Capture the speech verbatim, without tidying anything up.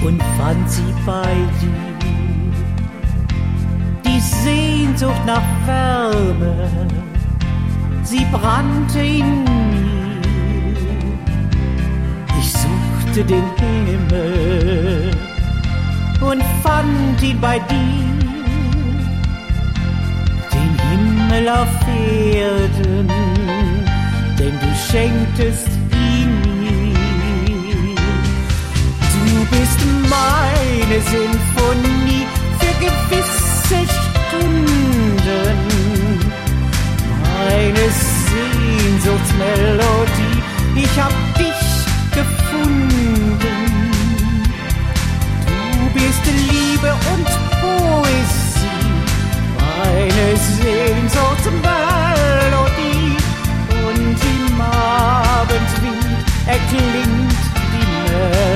und fand sie bei dir. Die Sehnsucht nach Wärme, sie brannte in mir. Ich suchte den Himmel und fand ihn bei dir. Den Himmel auf Erden, denn du schenktest ihn mir. Du bist meine Sinfonie für gewisse Stunden, meine Sehnsuchtsmelodie. Ich hab dich gefunden. Du bist Liebe und Poesie, meine Sehnsuchtsmelodie. Und im Abendwind erklingt die Melodie.